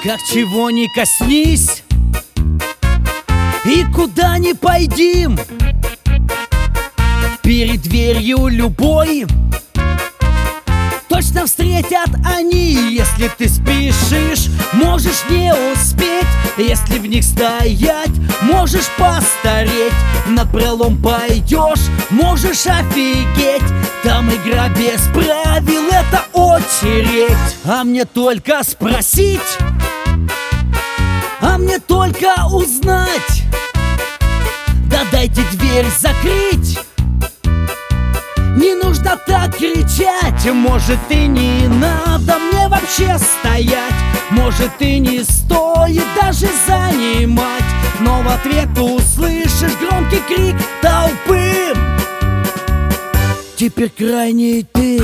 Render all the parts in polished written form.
Как чего ни коснись и куда ни пойдем, перед дверью любой точно встретят они. Если ты спешишь, можешь не успеть. Если в них стоять, можешь постареть. Напролом пойдешь, можешь офигеть. Там игра без правил, это очередь. А мне только спросить, а мне только узнать. Да дайте дверь закрыть. Не нужно так кричать. Может, и не надо мне вообще стоять. Может, и не стоит даже занимать. Но в ответ услышишь громкий крик толпы. Теперь крайний ты.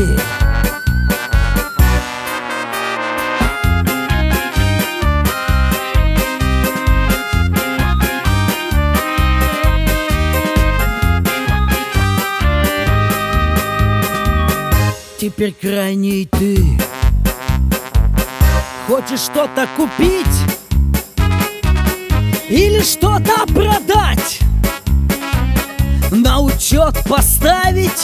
Теперь крайний ты. Хочешь что-то купить или что-то продать, на учет поставить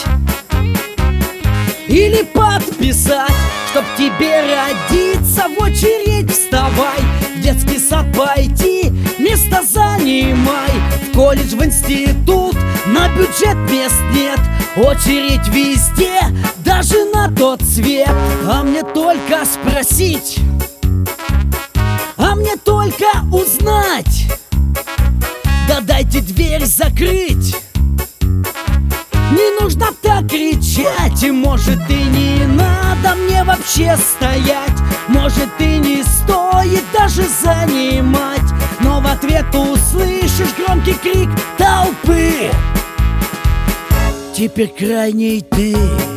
или подписать, чтоб тебе родиться, в очередь вставай. В детский сад пойти, место занимай. В колледж, в институт, на бюджет мест нет. Очередь везде, даже на тот свет. А мне только спросить, а мне только узнать. Да дайте дверь закрыть. Не нужно так кричать. И может, и не надо мне вообще стоять. Может, и не стоит даже занимать. Но в ответ услышишь громкий крик толпы. Теперь крайний ты.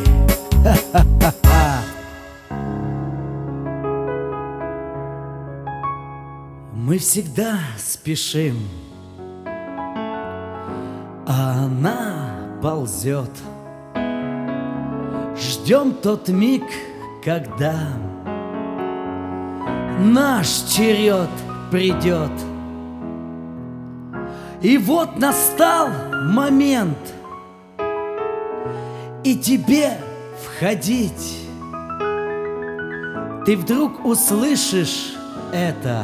Мы всегда спешим, а она ползет. Ждем тот миг, когда наш черед придет. И вот настал момент и тебе входить. Ты вдруг услышишь это.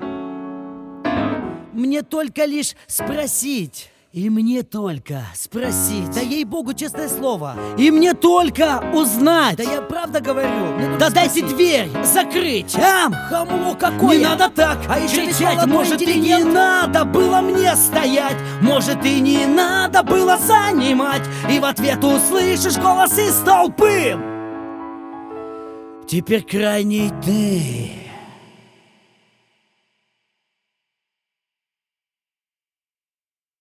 Мне только лишь спросить. И мне только спросить. Да ей-богу, честное слово. И мне только узнать. Да я правда говорю. Да дайте дверь закрыть. Хамло какое. Не надо так кричать. Может, и не надо было мне стоять. Может, и не надо было занимать. И в ответ услышишь голос из толпы. Теперь крайний ты.